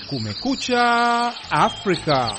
Kumekucha Afrika.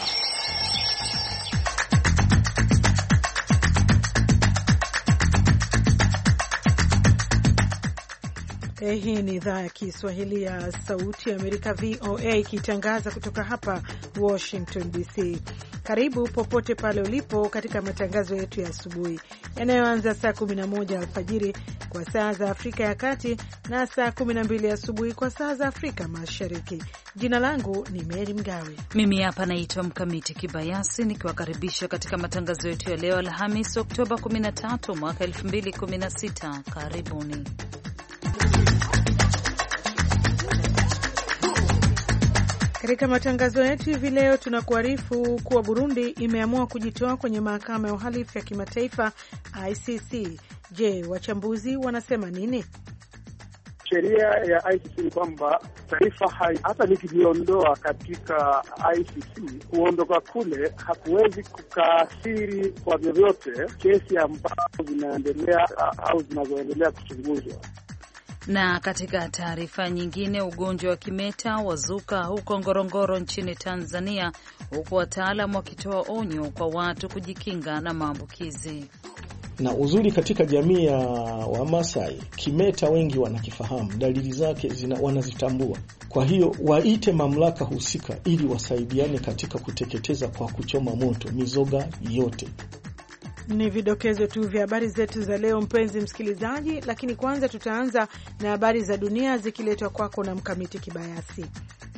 Hii ni idhaa ya Kiswahili ya Sauti ya Amerika, VOA, ikitangaza kutoka hapa Washington DC. Karibu popote pale ulipo katika matangazo yetu ya asubuhi yanayoanza saa 11 alfajiri kwa saa za Afrika ya Kati na saa 12 asubuhi kwa saa za Afrika Mashariki. Jina langu ni Mary Mgawe. Mimi hapa naitwa Mkamiti Kibayasi, nikiwakaribisha katika matangazo yetu ya leo Alhamisi Oktoba 13 mwaka 2016. Karibuni. Katika matangazo yetu hivi leo tunakuarifu kuwa Burundi imeamua kujitoa kwenye mahakama ya uhalifu ya kimataifa ICC. Je, wachambuzi wanasema nini? Sheria ya ICC ni kwamba taifa hata likijiondoa katika ICC, kuondoka kule hakuwezi kukaathiri kwa vyovyote kesi ambazo zinaendelea au zinazoendelea kuchunguzwa. Na katika taarifa nyingine, ugonjwa wa kimeta wazuka huko Ngorongoro nchini Tanzania, huku wataalamu wakitoa onyo kwa watu kujikinga na maambukizi. Na uzuri katika jamii ya Wamasai, kimeta wengi wanakifahamu, dalili zake wanazitambua. Kwa hiyo waite mamlaka husika ili wasaidiane katika kuteketeza kwa kuchoma moto mizoga yote. Ni vidokezo tu vya habari zetu za leo, mpenzi msikilizaji, lakini kwanza tutaanza na habari za dunia zikiletwa kwako na Mkamiti Kibayasi.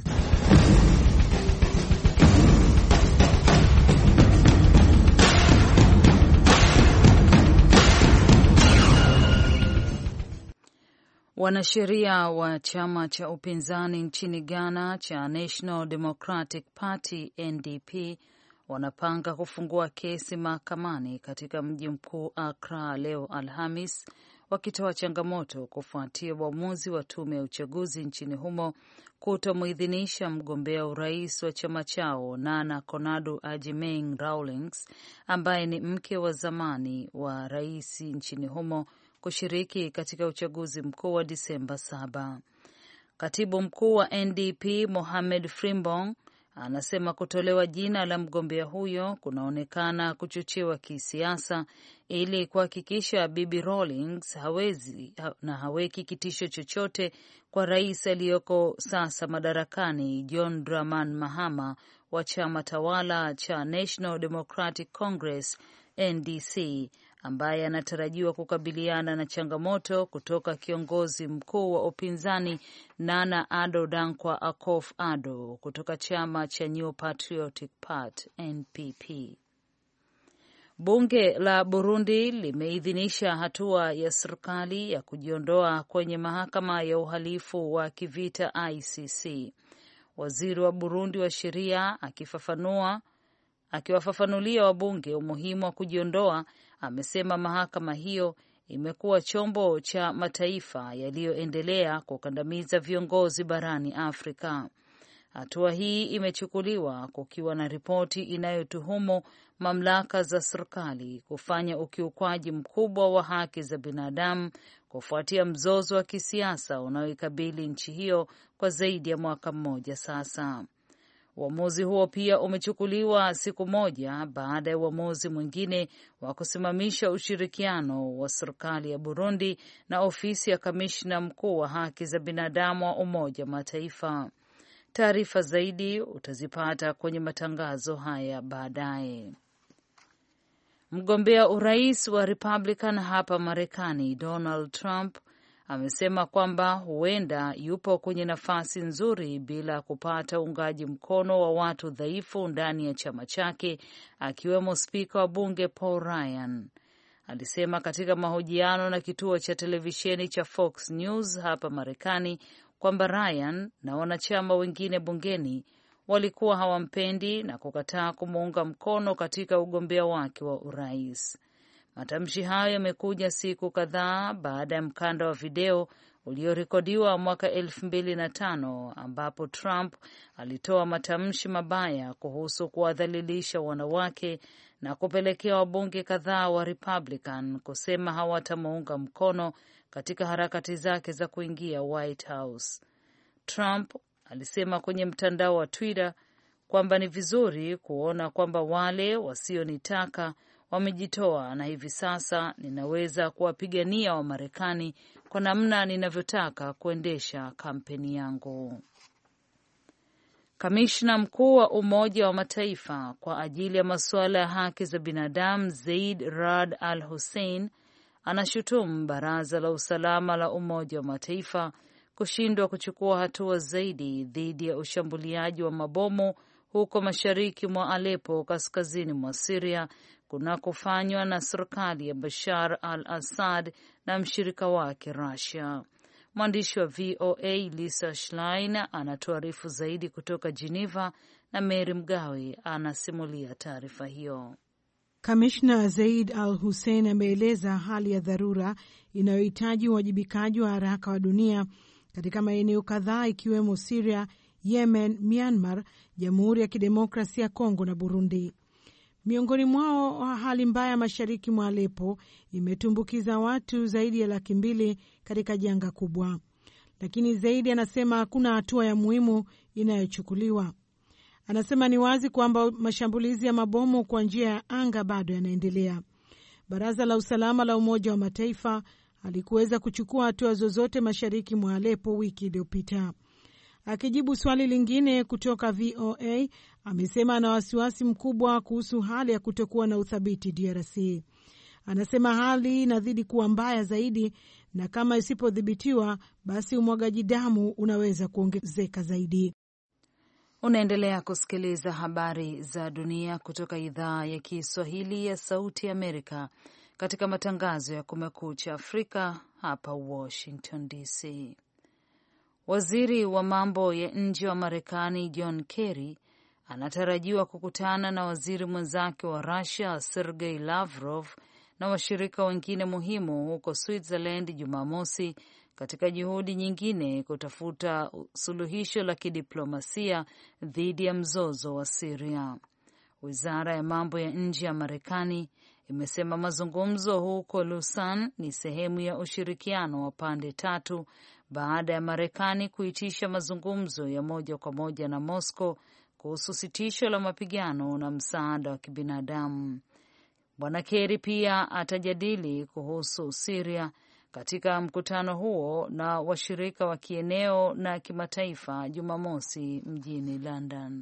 Wanasheria wa chama cha upinzani nchini Ghana cha National Democratic Party NDP wanapanga kufungua kesi mahakamani katika mji mkuu Accra leo Alhamis, wakitoa changamoto kufuatia uamuzi wa tume ya uchaguzi nchini humo kutomuidhinisha mgombea urais wa chama chao Nana Konadu-Agyemang Rawlings, ambaye ni mke wa zamani wa rais nchini humo, kushiriki katika uchaguzi mkuu wa Disemba 7. Katibu mkuu wa NDP Mohamed Frimpong anasema kutolewa jina la mgombea huyo kunaonekana kuchochewa kisiasa ili kuhakikisha Bibi Rawlings haweki kitisho chochote kwa rais aliyoko sasa madarakani John Dramani Mahama wa chama tawala cha National Democratic Congress NDC, ambaye anatarajiwa kukabiliana na changamoto kutoka kiongozi mkuu wa upinzani Nana Addo Dankwa Akufo-Addo kutoka chama cha New Patriotic Party NPP. Bunge la Burundi limeidhinisha hatua ya serikali ya kujiondoa kwenye mahakama ya uhalifu wa kivita ICC. Waziri wa Burundi wa sheria akiwafafanulia wabunge umuhimu wa kujiondoa, amesema mahakama hiyo imekuwa chombo cha mataifa yaliyoendelea kukandamiza viongozi barani Afrika. Hatua hii imechukuliwa kukiwa na ripoti inayotuhumu mamlaka za serikali kufanya ukiukwaji mkubwa wa haki za binadamu kufuatia mzozo wa kisiasa unaoikabili nchi hiyo kwa zaidi ya mwaka mmoja sasa. Uamuzi huo pia umechukuliwa siku moja baada ya uamuzi mwingine wa kusimamisha ushirikiano wa serikali ya Burundi na ofisi ya kamishna mkuu wa haki za binadamu wa Umoja wa Mataifa. Taarifa zaidi utazipata kwenye matangazo haya baadaye. Mgombea urais wa Republican hapa Marekani, Donald Trump, amesema kwamba huenda yupo kwenye nafasi nzuri bila kupata uungaji mkono wa watu dhaifu ndani ya chama chake, akiwemo spika wa bunge Paul Ryan. Alisema katika mahojiano na kituo cha televisheni cha Fox News hapa Marekani kwamba Ryan na wanachama wengine bungeni walikuwa hawampendi na kukataa kumuunga mkono katika ugombea wake wa urais. Matamshi hayo yamekuja siku kadhaa baada ya mkanda wa video uliorekodiwa mwaka 2005 ambapo Trump alitoa matamshi mabaya kuhusu kuwadhalilisha wanawake na kupelekea wabunge kadhaa wa Republican kusema hawatamuunga mkono katika harakati zake za kuingia White House. Trump alisema kwenye mtandao wa Twitter kwamba ni vizuri kuona kwamba wale wasionitaka wamejitoa na hivi sasa ninaweza kuwapigania Wamarekani kwa namna ninavyotaka kuendesha kampeni yangu. Kamishna mkuu wa Umoja wa Mataifa kwa ajili ya masuala ya haki za binadamu Zeid Rad Al Hussein anashutumu Baraza la Usalama la Umoja wa Mataifa kushindwa kuchukua hatua zaidi dhidi ya ushambuliaji wa mabomu huko mashariki mwa Aleppo kaskazini mwa Syria kunakofanywa na serikali ya Bashar al-Assad na mshirika wake Russia. Mwandishi wa VOA Lisa Schlein anatuarifu zaidi kutoka Geneva na Mary Mgawe anasimulia taarifa hiyo. Kamishna Zeid Al-Hussein ameeleza hali ya dharura inayohitaji uwajibikaji wa haraka wa dunia katika maeneo kadhaa ikiwemo Syria, Yemen, Myanmar, Jamhuri ya Kidemokrasia ya Kongo na Burundi. Miongoni mwao, hali mbaya mashariki mwa Aleppo imetumbukiza watu zaidi ya 200,000 katika janga kubwa. Lakini zaidi anasema hakuna hatua ya muhimu inayochukuliwa. Anasema ni wazi kwamba mashambulizi ya mabomu kwa njia ya anga bado yanaendelea. Baraza la Usalama la Umoja wa Mataifa halikuweza kuchukua hatua zozote mashariki mwa Aleppo wiki iliyopita. Akijibu swali lingine kutoka VOA, amesema ana wasiwasi mkubwa kuhusu hali ya kutokuwa na uthabiti DRC. Anasema hali inazidi kuwa mbaya zaidi na kama isipodhibitiwa basi umwagaji damu unaweza kuongezeka zaidi. Unaendelea kusikiliza habari za dunia kutoka idhaa ya Kiswahili ya Sauti ya Amerika katika matangazo ya Kumekucha Afrika hapa Washington DC. Waziri wa mambo ya nje wa Marekani John Kerry anatarajiwa kukutana na waziri mwenzake wa Russia Sergei Lavrov na washirika wengine muhimu huko Switzerland Jumamosi katika juhudi nyingine kutafuta suluhisho la kidiplomasia dhidi ya mzozo wa Syria. Wizara ya mambo ya nje ya Marekani imesema mazungumzo huko Lausanne ni sehemu ya ushirikiano wa pande tatu baada ya Marekani kuitisha mazungumzo ya moja kwa moja na Moscow kuhusu sitisho la mapigano na msaada wa kibinadamu. Bwana Kerry pia atajadili kuhusu Syria katika mkutano huo na washirika wa kieneo na kimataifa Jumamosi mjini London.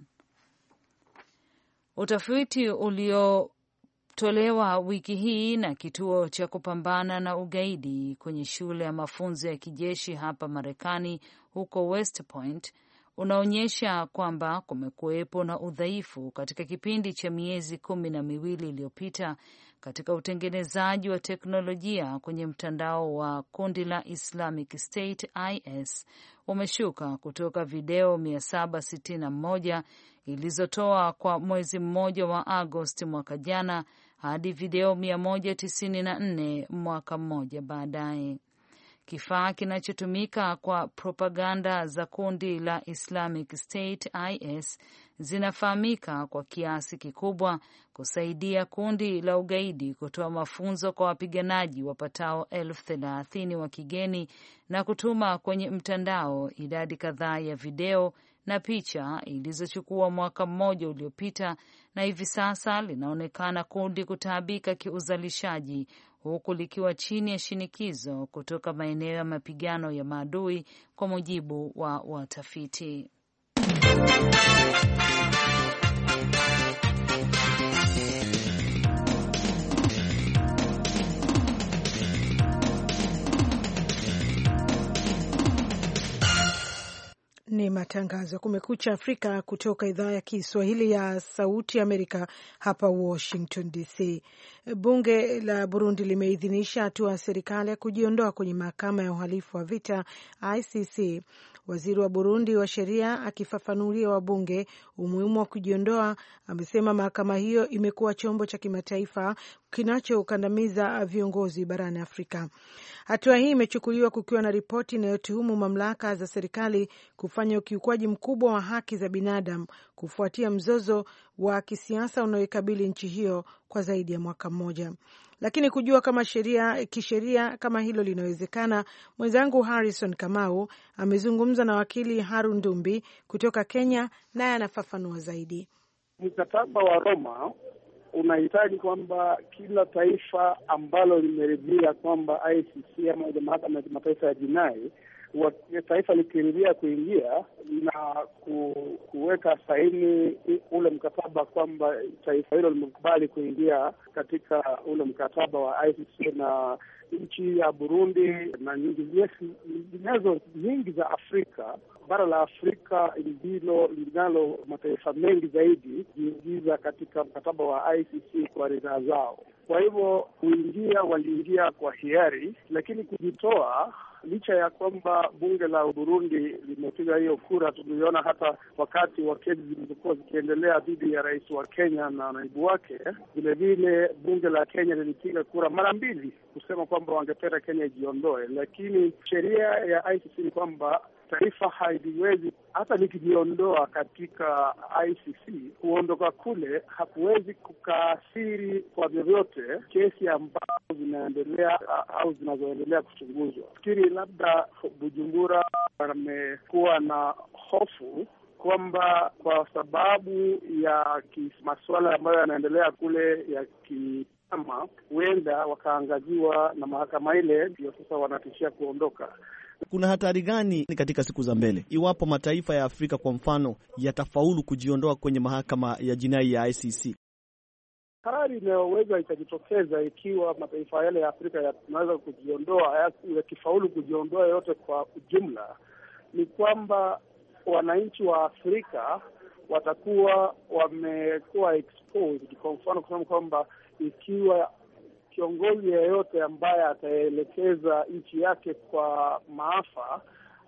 Utafiti uliotolewa wiki hii na kituo cha kupambana na ugaidi kwenye shule ya mafunzo ya kijeshi hapa Marekani huko West Point unaonyesha kwamba kumekuwepo na udhaifu katika kipindi cha miezi 12 iliyopita katika utengenezaji wa teknolojia kwenye mtandao wa kundi la Islamic State IS umeshuka kutoka video 761 ilizotoa kwa mwezi mmoja wa Agosti mwaka jana hadi video 194 mwaka mmoja baadaye. Kifaa kinachotumika kwa propaganda za kundi la Islamic State IS zinafahamika kwa kiasi kikubwa kusaidia kundi la ugaidi kutoa mafunzo kwa wapiganaji wapatao 30,000 wa kigeni na kutuma kwenye mtandao idadi kadhaa ya video na picha ilizochukua mwaka mmoja uliopita, na hivi sasa linaonekana kundi kutaabika kiuzalishaji huku likiwa chini ya shinikizo kutoka maeneo ya mapigano ya maadui, kwa mujibu wa watafiti. Ni matangazo ya Kumekucha Afrika kutoka idhaa ya Kiswahili ya Sauti Amerika hapa Washington DC. Bunge la Burundi limeidhinisha hatua ya serikali ya kujiondoa kwenye mahakama ya uhalifu wa vita ICC. Waziri wa Burundi wa sheria akifafanulia wabunge umuhimu wa kujiondoa, amesema mahakama hiyo imekuwa chombo cha kimataifa kinachokandamiza viongozi barani Afrika. Hatua hii imechukuliwa kukiwa na ripoti inayotuhumu mamlaka za serikali kufanya ukiukwaji mkubwa wa haki za binadamu kufuatia mzozo wa kisiasa unaoikabili nchi hiyo kwa zaidi ya mwaka mmoja. Lakini kujua kama kisheria kama hilo linawezekana, mwenzangu Harrison Kamau amezungumza na wakili Harun Ndumbi kutoka Kenya, naye anafafanua zaidi. Mkataba wa Roma unahitaji kwamba kila taifa ambalo limeridhia kwamba ICC ama mahakama ya kimataifa ya jinai, taifa likiridhia kuingia na kuweka saini ule mkataba kwamba taifa hilo limekubali kuingia katika ule mkataba wa ICC, na nchi ya Burundi na nyinginezo nyingi za Afrika. Bara la Afrika ndilo linalo mataifa mengi zaidi kuingiza katika mkataba wa ICC kwa ridhaa zao. Kwa hivyo waliingia kwa hiari, lakini kujitoa, licha ya kwamba bunge la Burundi limepiga hiyo kura. Tuliona hata wakati wa kesi zilizokuwa zikiendelea dhidi ya rais wa Kenya na naibu wake, vilevile bunge la Kenya lilipiga kura mara mbili kusema kwamba wangependa Kenya ijiondoe, lakini sheria ya ICC ni kwamba taifa haliwezi hata likijiondoa katika ICC, kuondoka kule hakuwezi kukaathiri kwa vyovyote kesi ambazo zinaendelea au zinazoendelea kuchunguzwa. Fikiri labda Bujumbura wamekuwa na hofu kwamba kwa sababu ya masuala ambayo yanaendelea kule ya kama huenda wakaangaziwa na mahakama ile, ndio sasa wanatishia kuondoka. Kuna hatari gani katika siku za mbele iwapo mataifa ya Afrika kwa mfano yatafaulu kujiondoa kwenye mahakama ya jinai ya ICC? Hatari inayoweza ikajitokeza ikiwa mataifa yale ya Afrika yanaweza kujiondoa, yakifaulu kujiondoa yote kwa ujumla, ni kwamba wananchi wa Afrika watakuwa wamekuwa exposed. Kwa mfano kusema kwamba ikiwa kiongozi yeyote ambaye ataelekeza nchi yake kwa maafa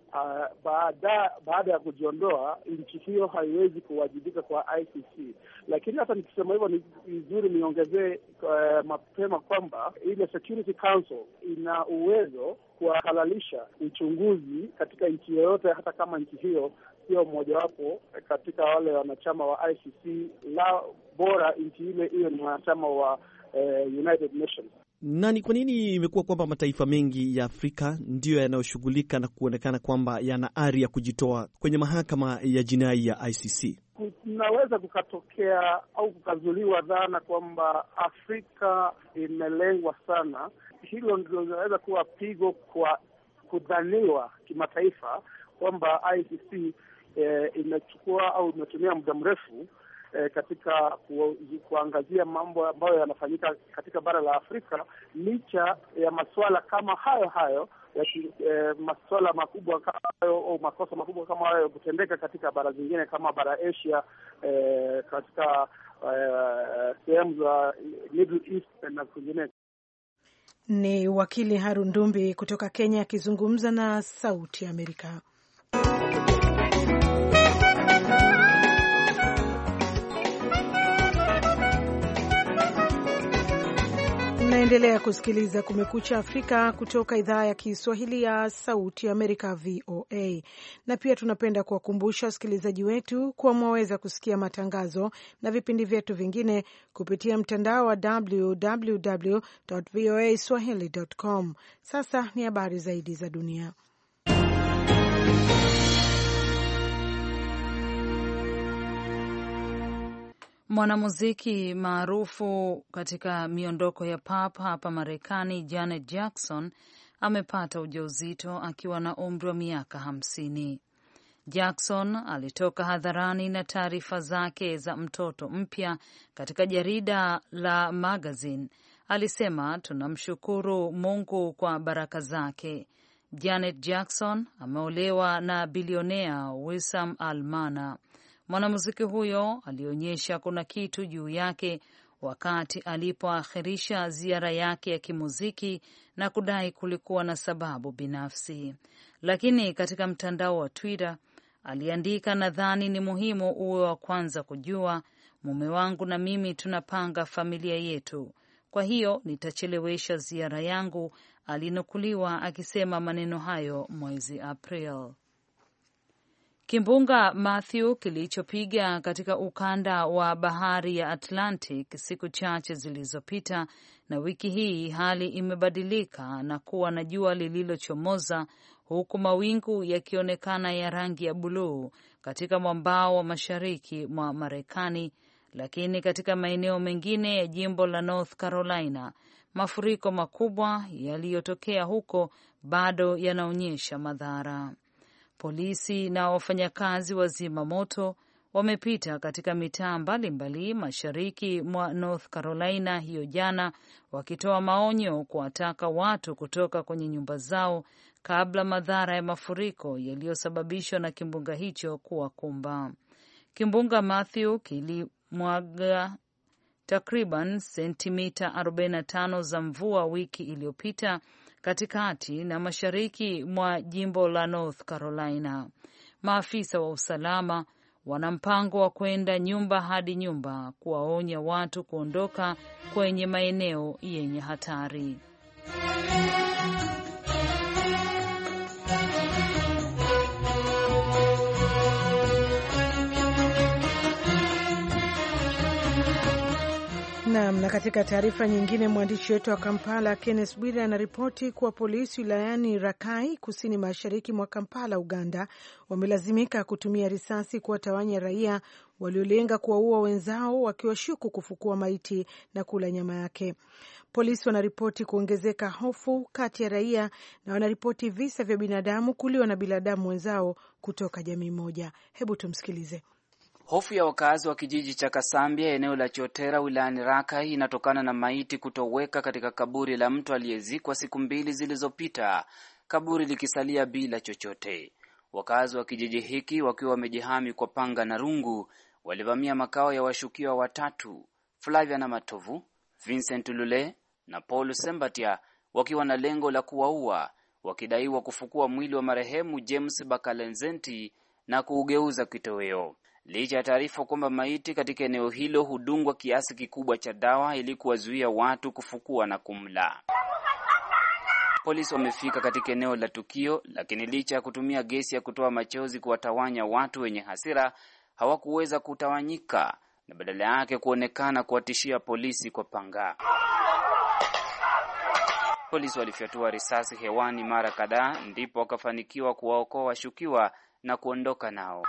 baada ya kujiondoa, nchi hiyo haiwezi kuwajibika kwa ICC. Lakini hata nikisema hivyo, ni vizuri niongezee mapema kwamba ile Security Council ina uwezo kuhalalisha uchunguzi katika nchi yoyote, hata kama nchi hiyo sio mmojawapo katika wale wanachama wa ICC, la bora nchi ile iwe ni wanachama wa United Nations. Nani, kwa nini imekuwa kwamba mataifa mengi ya Afrika ndiyo yanayoshughulika na kuonekana kwamba yana ari ya kujitoa kwenye mahakama ya jinai ya ICC? Kunaweza kukatokea au kukazuliwa dhana kwamba Afrika imelengwa sana. Hilo ndilo linaweza kuwa pigo kwa kudhaniwa kimataifa kwamba ICC imechukua au imetumia muda mrefu katika kuangazia mambo ambayo yanafanyika katika bara la Afrika, licha ya masuala kama hayo ya masuala makubwa kama hayo au makosa makubwa kama hayo kutendeka katika bara zingine kama bara Asia, katika sehemu za Middle East na kwingine. Ni wakili Harun Ndumbi kutoka Kenya akizungumza na Sauti ya Amerika. Mnaendelea kusikiliza Kumekucha Afrika kutoka idhaa ya Kiswahili ya Sauti ya Amerika, VOA. Na pia tunapenda kuwakumbusha wasikilizaji wetu kuwa mwaweza kusikia matangazo na vipindi vyetu vingine kupitia mtandao wa www.voaswahili.com. Sasa ni habari zaidi za dunia. Mwanamuziki maarufu katika miondoko ya pop hapa Marekani, Janet Jackson amepata ujauzito akiwa na umri wa miaka 50. Jackson alitoka hadharani na taarifa zake za mtoto mpya katika jarida la Magazine. Alisema, tunamshukuru Mungu kwa baraka zake. Janet Jackson ameolewa na bilionea Wissam Almana. Mwanamuziki huyo alionyesha kuna kitu juu yake wakati alipoakhirisha ziara yake ya kimuziki na kudai kulikuwa na sababu binafsi. Lakini katika mtandao wa Twitter aliandika, nadhani ni muhimu uwe wa kwanza kujua, mume wangu na mimi tunapanga familia yetu, kwa hiyo nitachelewesha ziara yangu. Alinukuliwa akisema maneno hayo mwezi April. Kimbunga Matthew kilichopiga katika ukanda wa bahari ya Atlantic siku chache zilizopita, na wiki hii hali imebadilika na kuwa na jua lililochomoza, huku mawingu yakionekana ya rangi ya buluu katika mwambao wa mashariki mwa Marekani, lakini katika maeneo mengine ya jimbo la North Carolina, mafuriko makubwa yaliyotokea huko bado yanaonyesha madhara. Polisi na wafanyakazi wa zima moto wamepita katika mitaa mbalimbali mashariki mwa North Carolina hiyo jana, wakitoa maonyo kuwataka watu kutoka kwenye nyumba zao kabla madhara ya mafuriko yaliyosababishwa na kimbunga hicho kuwakumba. Kimbunga Matthew kilimwaga takriban sentimita 45 za mvua wiki iliyopita katikati na mashariki mwa jimbo la North Carolina. Maafisa wa usalama wana mpango wa kwenda nyumba hadi nyumba kuwaonya watu kuondoka kwenye maeneo yenye hatari. Na katika taarifa nyingine, mwandishi wetu wa Kampala Kenneth Bwire anaripoti kuwa polisi wilayani Rakai kusini mashariki mwa Kampala, Uganda, wamelazimika kutumia risasi kuwatawanya raia waliolenga kuwaua wenzao wakiwashuku kufukua maiti na kula nyama yake. Polisi wanaripoti kuongezeka hofu kati ya raia na wanaripoti visa vya binadamu kuliwa na binadamu wenzao kutoka jamii moja. Hebu tumsikilize. Hofu ya wakazi wa kijiji cha Kasambia eneo la Chotera wilayani Rakai inatokana na maiti kutoweka katika kaburi la mtu aliyezikwa siku 2 zilizopita, kaburi likisalia bila chochote. Wakazi wa kijiji hiki wakiwa wamejihami kwa panga na rungu walivamia makao ya washukiwa watatu, Flavia na Matovu, Vincent Lule na Paul Sembatia, wakiwa na lengo la kuwaua, wakidaiwa kufukua mwili wa marehemu James Bakalenzenti na kuugeuza kitoweo. Licha ya taarifa kwamba maiti katika eneo hilo hudungwa kiasi kikubwa cha dawa ili kuwazuia watu kufukua na kumla. Polisi wamefika katika eneo la tukio, lakini licha ya kutumia gesi ya kutoa machozi kuwatawanya watu wenye hasira, hawakuweza kutawanyika na badala yake kuonekana kuwatishia polisi kwa panga. Polisi walifyatua risasi hewani mara kadhaa, ndipo wakafanikiwa kuwaokoa washukiwa na kuondoka nao.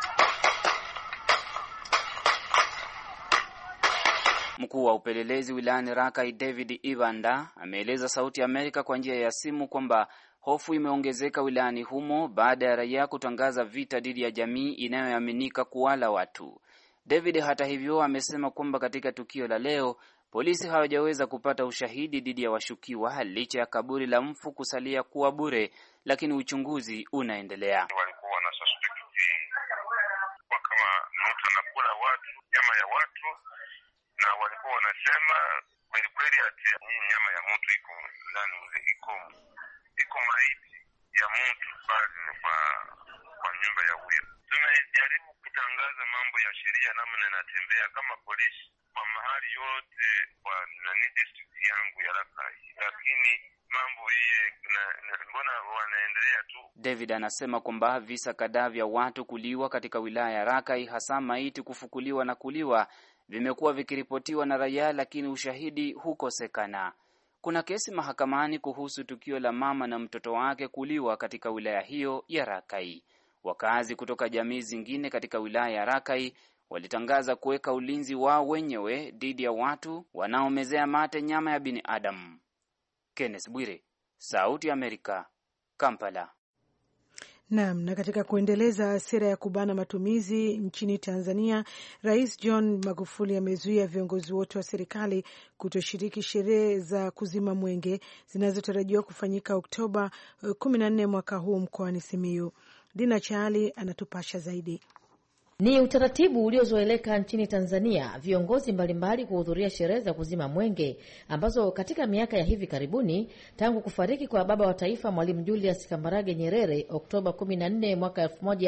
Mkuu wa upelelezi wilayani Rakai David Ivanda ameeleza Sauti ya Amerika kwa njia ya simu kwamba hofu imeongezeka wilayani humo baada ya raia kutangaza vita dhidi ya jamii inayoaminika kuwala watu. David hata hivyo amesema kwamba katika tukio la leo polisi hawajaweza kupata ushahidi dhidi ya washukiwa licha ya kaburi la mfu kusalia kuwa bure, lakini uchunguzi unaendelea. Walikuwa na suspect kwa kama mtu anakula watu, nyama ya watu, na walikuwa wanasema kweli ati hii nyama ya mtu iko ndani iko maiti ya mtu bali kwa nyumba ya huyo. Tumejaribu kutangaza mambo ya sheria namna inatembea kama polisi kwa mahali yote kwa district yangu ya Rakai, lakini mambo hii mbona wanaendelea tu. David anasema kwamba visa kadhaa vya watu kuliwa katika wilaya ya Rakai, hasa maiti kufukuliwa na kuliwa, vimekuwa vikiripotiwa na raia, lakini ushahidi hukosekana. Kuna kesi mahakamani kuhusu tukio la mama na mtoto wake kuliwa katika wilaya hiyo ya Rakai. Wakazi kutoka jamii zingine katika wilaya ya Rakai walitangaza kuweka ulinzi wao wenyewe dhidi ya watu wanaomezea mate nyama ya binadamu. Kenneth Bwire, Sauti ya Amerika, Kampala. Naam, na katika kuendeleza sera ya kubana matumizi nchini Tanzania, Rais John Magufuli amezuia viongozi wote wa serikali kutoshiriki sherehe za kuzima mwenge zinazotarajiwa kufanyika Oktoba 14 mwaka huu mkoani Simiyu. Dina Chali anatupasha zaidi. Ni utaratibu uliozoeleka nchini Tanzania viongozi mbalimbali kuhudhuria sherehe za kuzima mwenge ambazo katika miaka ya hivi karibuni tangu kufariki kwa baba wa taifa Mwalimu Julius Kambarage Nyerere Oktoba 14 mwaka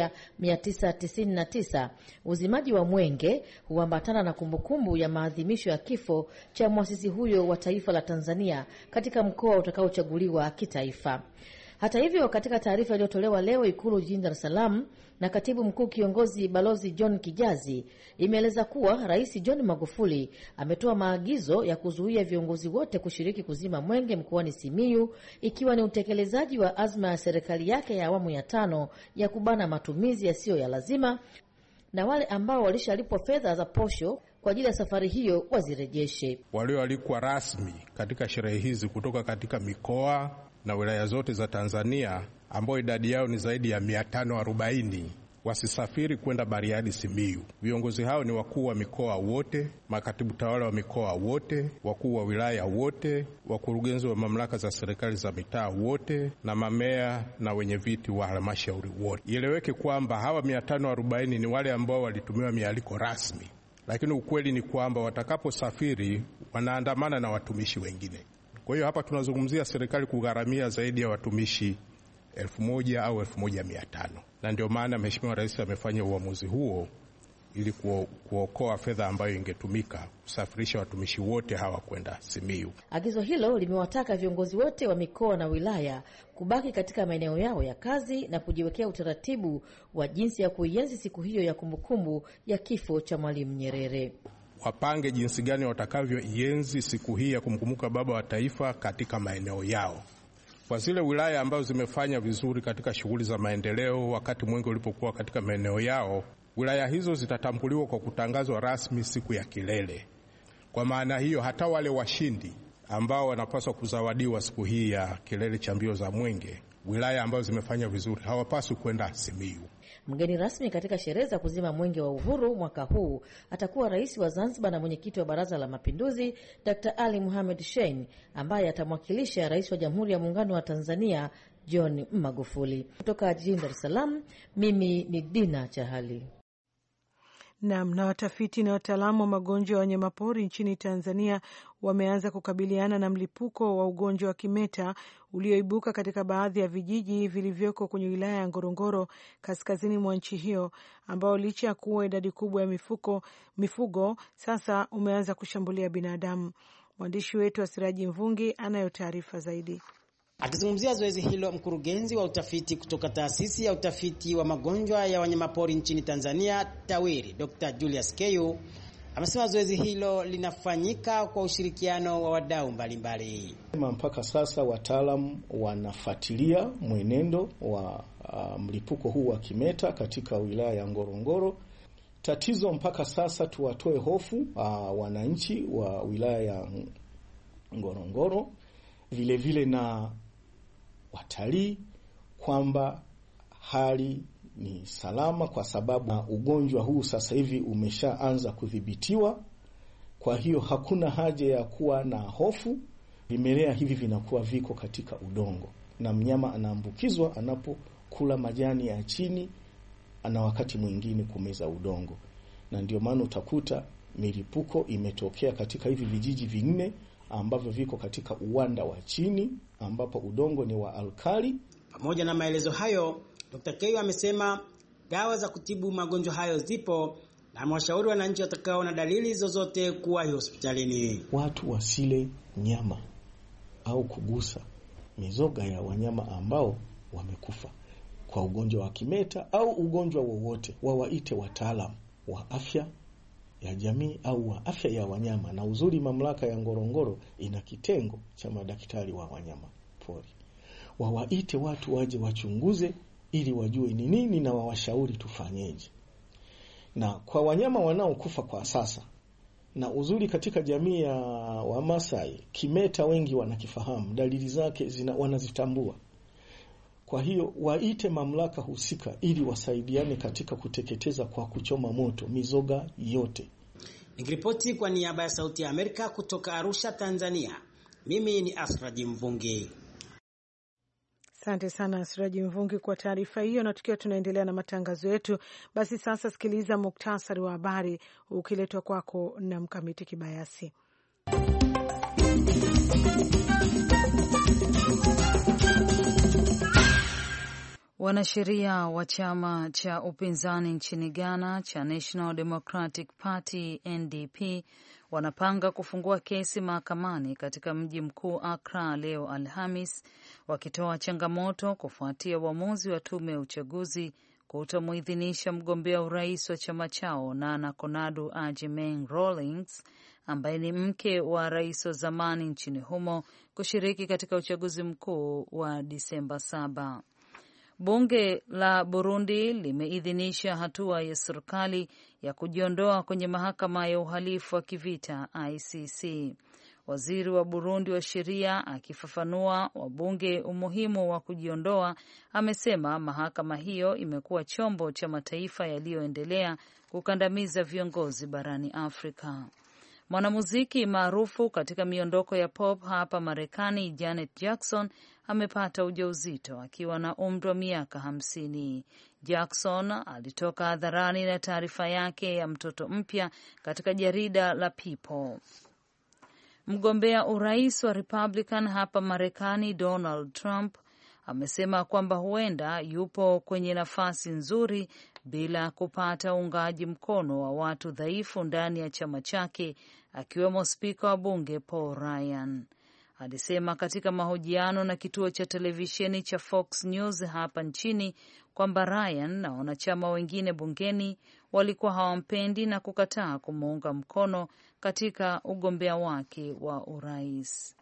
1999, uzimaji wa mwenge huambatana na kumbukumbu ya maadhimisho ya kifo cha muasisi huyo wa taifa la Tanzania katika mkoa utakaochaguliwa kitaifa. Hata hivyo, katika taarifa iliyotolewa leo Ikulu jijini Dar es Salaam na katibu mkuu kiongozi Balozi John Kijazi, imeeleza kuwa Rais John Magufuli ametoa maagizo ya kuzuia viongozi wote kushiriki kuzima mwenge mkoani Simiyu, ikiwa ni utekelezaji wa azma ya serikali yake ya awamu ya 5 ya kubana matumizi yasiyo ya lazima, na wale ambao walishalipwa fedha za posho kwa ajili ya safari hiyo wazirejeshe. Walioalikwa rasmi katika sherehe hizi kutoka katika mikoa na wilaya zote za Tanzania, ambao idadi yao ni zaidi ya 540, wasisafiri kwenda Bariadi, Simiyu. Viongozi hao ni wakuu wa mikoa wote, makatibu tawala wa mikoa wote, wakuu wa wilaya wote, wakurugenzi wa mamlaka za serikali za mitaa wote, na mamea na wenye viti wa halmashauri wote. Ieleweke kwamba hawa 540 ni wale ambao walitumiwa mialiko rasmi, lakini ukweli ni kwamba watakaposafiri wanaandamana na watumishi wengine. Kwa hiyo hapa tunazungumzia serikali kugharamia zaidi ya watumishi 1000 au 1500, na ndio maana Mheshimiwa Rais amefanya uamuzi huo ili kuokoa fedha ambayo ingetumika kusafirisha watumishi wote hawa kwenda Simiyu. Agizo hilo limewataka viongozi wote wa mikoa na wilaya kubaki katika maeneo yao ya kazi na kujiwekea utaratibu wa jinsi ya kuienzi siku hiyo ya kumbukumbu ya kifo cha Mwalimu Nyerere. Wapange jinsi gani watakavyoienzi siku hii ya kumkumbuka baba wa taifa katika maeneo yao. Kwa zile wilaya ambazo zimefanya vizuri katika shughuli za maendeleo wakati mwenge ulipokuwa katika maeneo yao, wilaya hizo zitatambuliwa kwa kutangazwa rasmi siku ya kilele. Kwa maana hiyo, hata wale washindi ambao wanapaswa kuzawadiwa siku hii ya kilele cha mbio za mwenge, wilaya ambazo zimefanya vizuri hawapaswi kwenda Simiyu. Mgeni rasmi katika sherehe za kuzima mwenge wa uhuru mwaka huu atakuwa Rais wa Zanzibar na mwenyekiti wa Baraza la Mapinduzi Dr. Ali Mohamed Shein, ambaye atamwakilisha Rais wa Jamhuri ya Muungano wa Tanzania John Magufuli. Kutoka jijini Dar es Salaam, mimi ni Dina Chahali. Na watafiti na wataalamu wa magonjwa ya wanyamapori nchini Tanzania wameanza kukabiliana na mlipuko wa ugonjwa wa kimeta ulioibuka katika baadhi ya vijiji vilivyoko kwenye wilaya ya Ngorongoro kaskazini mwa nchi hiyo, ambao licha ya kuwa idadi kubwa ya mifugo sasa umeanza kushambulia binadamu. Mwandishi wetu Asiraji Mvungi anayo taarifa zaidi. Akizungumzia zoezi hilo, mkurugenzi wa utafiti kutoka taasisi ya utafiti wa magonjwa ya wanyamapori nchini Tanzania TAWIRI, Dr. Julius Keyu, amesema zoezi hilo linafanyika kwa ushirikiano wa wadau mbalimbali. Mpaka sasa wataalamu wanafuatilia mwenendo wa mlipuko huu wa kimeta katika wilaya ya Ngorongoro. Tatizo mpaka sasa tuwatoe hofu wananchi wa wilaya ya Ngorongoro, vile vile na watalii, kwamba hali ni salama, kwa sababu ugonjwa huu sasa hivi umeshaanza kudhibitiwa. Kwa hiyo hakuna haja ya kuwa na hofu. Vimelea hivi vinakuwa viko katika udongo, na mnyama anaambukizwa anapokula majani ya chini, ana wakati mwingine kumeza udongo, na ndio maana utakuta milipuko imetokea katika hivi vijiji 4 ambavyo viko katika uwanda wa chini ambapo udongo ni wa alkali. Pamoja na maelezo hayo, Dr. Keyu amesema dawa za kutibu magonjwa hayo zipo, na mwashauri wananchi watakao na dalili zozote kuwahi hospitalini. Watu wasile nyama au kugusa mizoga ya wanyama ambao wamekufa kwa ugonjwa wa kimeta au ugonjwa wowote. Wawaite wataalamu wa afya ya jamii au wa afya ya wanyama, na uzuri mamlaka ya Ngorongoro ina kitengo cha madaktari wa wanyama pori. Wawaite watu waje wachunguze ili wajue ni nini na wawashauri tufanyeje. Na kwa wanyama wanaokufa kwa sasa, na uzuri katika jamii ya Wamasai, kimeta wengi wanakifahamu, dalili zake wanazitambua. Kwa hiyo waite mamlaka husika ili wasaidiane katika kuteketeza kwa kuchoma moto mizoga yote. Nikiripoti kwa niaba ya Sauti ya Amerika kutoka Arusha, Tanzania, mimi ni Asraji Mvungi. Asante sana Asraji Mvungi kwa taarifa hiyo. Na tukiwa tunaendelea na matangazo yetu, basi sasa sikiliza muktasari wa habari ukiletwa kwako na Mkamiti Kibayasi. Wanasheria wa chama cha upinzani nchini Ghana cha National Democratic Party NDP wanapanga kufungua kesi mahakamani katika mji mkuu Accra leo Alhamis, wakitoa changamoto kufuatia uamuzi wa tume ya uchaguzi kutomuidhinisha mgombea urais wa chama chao Nana Konadu Agyemeng Rawlings ambaye ni mke wa rais wa zamani nchini humo kushiriki katika uchaguzi mkuu wa Disemba 7. Bunge la Burundi limeidhinisha hatua ya serikali ya kujiondoa kwenye mahakama ya uhalifu wa kivita ICC. Waziri wa Burundi wa sheria akifafanua wabunge umuhimu wa kujiondoa, amesema mahakama hiyo imekuwa chombo cha mataifa yaliyoendelea kukandamiza viongozi barani Afrika. Mwanamuziki maarufu katika miondoko ya pop hapa Marekani, Janet Jackson amepata ujauzito akiwa na umri wa miaka 50. Jackson alitoka hadharani na taarifa yake ya mtoto mpya katika jarida la People. Mgombea urais wa Republican hapa Marekani, Donald Trump, amesema kwamba huenda yupo kwenye nafasi nzuri bila kupata uungaji mkono wa watu dhaifu ndani ya chama chake, akiwemo spika wa bunge Paul Ryan. Alisema katika mahojiano na kituo cha televisheni cha Fox News hapa nchini kwamba Ryan na wanachama wengine bungeni walikuwa hawampendi na kukataa kumuunga mkono katika ugombea wake wa urais.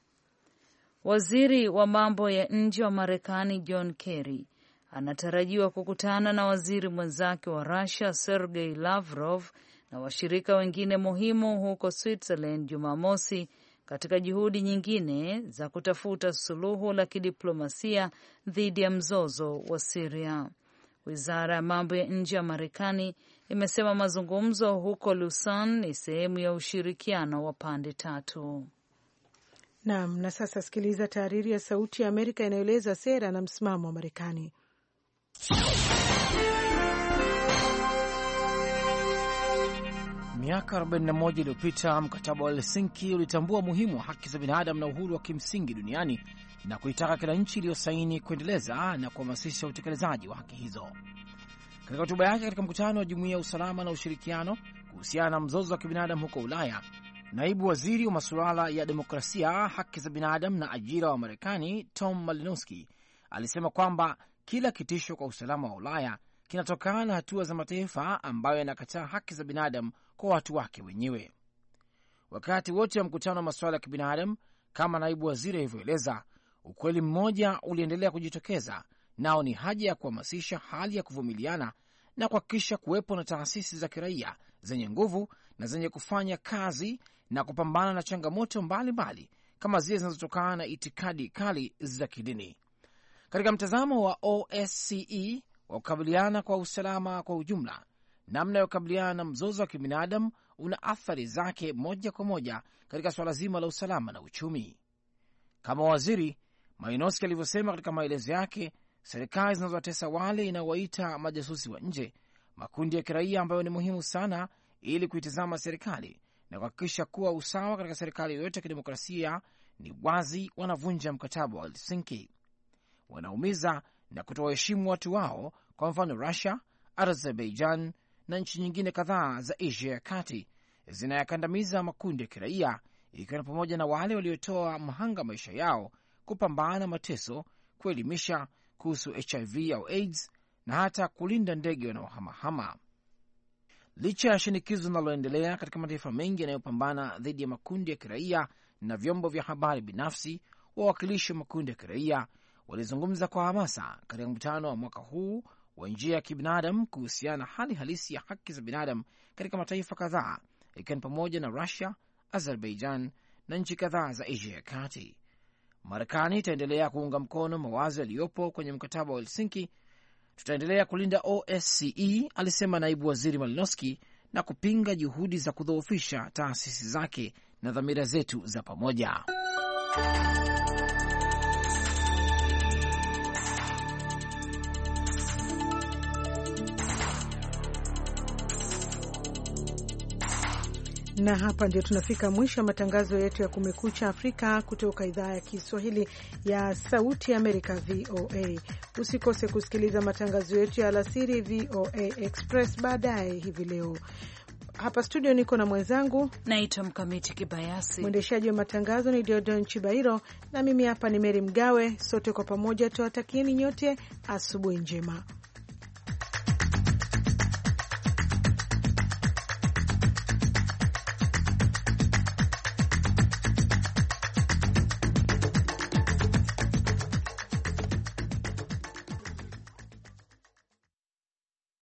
Waziri wa mambo ya nje wa Marekani John Kerry anatarajiwa kukutana na waziri mwenzake wa Russia Sergei Lavrov na washirika wengine muhimu huko Switzerland Jumamosi katika juhudi nyingine za kutafuta suluhu la kidiplomasia dhidi ya mzozo wa Syria. Wizara ya mambo ya nje ya Marekani imesema mazungumzo huko Lausanne ni sehemu ya ushirikiano wa pande tatu. Naam, na sasa sikiliza tahariri ya Sauti ya Amerika inayoeleza sera na msimamo wa Marekani. Miaka 41 iliyopita mkataba wa Helsinki ulitambua umuhimu wa haki za binadamu na uhuru wa kimsingi duniani na kuitaka kila nchi iliyosaini kuendeleza na kuhamasisha utekelezaji wa haki hizo. Katika hotuba yake katika mkutano wa Jumuiya ya Usalama na Ushirikiano kuhusiana na mzozo wa kibinadamu huko Ulaya, naibu waziri wa masuala ya demokrasia, haki za binadamu na ajira wa Marekani Tom Malinowski alisema kwamba kila kitisho kwa usalama wa Ulaya kinatokana na hatua za mataifa ambayo yanakataa haki za binadamu kwa watu wake wenyewe. Wakati wote wa mkutano wa masuala ya kibinadamu, kama naibu waziri alivyoeleza, ukweli mmoja uliendelea kujitokeza, nao ni haja ya kuhamasisha hali ya kuvumiliana na kuhakikisha kuwepo na taasisi za kiraia zenye nguvu na zenye kufanya kazi na kupambana na changamoto mbalimbali kama zile zinazotokana na itikadi kali za kidini. Katika mtazamo wa OSCE wa kukabiliana kwa usalama kwa ujumla, namna ya kukabiliana na mzozo wa kibinadamu una athari zake moja kwa moja katika swala zima la usalama na uchumi. Kama waziri Malinowski alivyosema katika maelezo yake, serikali zinazowatesa wale inaowaita majasusi wa nje, makundi ya kiraia ambayo ni muhimu sana ili kuitazama serikali na kuhakikisha kuwa usawa katika serikali yoyote ya kidemokrasia ni wazi, wanavunja mkataba wa Helsinki. Wanaumiza na kutowaheshimu watu wao, kwa mfano Russia, Azerbaijan na nchi nyingine kadhaa za Asia ya kati zinayakandamiza makundi ya kiraia, ikiwa pamoja na wale waliotoa mahanga maisha yao kupambana mateso, kuelimisha kuhusu HIV au AIDS na hata kulinda ndege wanaohamahama. Licha ya shinikizo linaloendelea katika mataifa mengi yanayopambana dhidi ya makundi ya kiraia na vyombo vya habari binafsi, wawakilishi wa makundi ya kiraia walizungumza kwa hamasa katika mkutano wa mwaka huu wa njia ya kibinadamu kuhusiana na hali halisi ya haki za binadamu katika mataifa kadhaa, ikiwa ni pamoja na Russia, Azerbaijan na nchi kadhaa za Asia ya kati. Marekani itaendelea kuunga mkono mawazo yaliyopo kwenye mkataba wa Helsinki. Tutaendelea kulinda OSCE, alisema naibu waziri Malinowski, na kupinga juhudi za kudhoofisha taasisi zake na dhamira zetu za pamoja. Na hapa ndio tunafika mwisho wa matangazo yetu ya Kumekucha Afrika kutoka idhaa ya Kiswahili ya Sauti ya Amerika, VOA. Usikose kusikiliza matangazo yetu ya alasiri, VOA Express, baadaye hivi leo. Hapa studio niko na mwenzangu naitwa Mkamiti Kibayasi. Mwendeshaji wa matangazo ni Deodon Chibairo, na mimi hapa ni Meri Mgawe. Sote kwa pamoja tuwatakieni nyote asubuhi njema.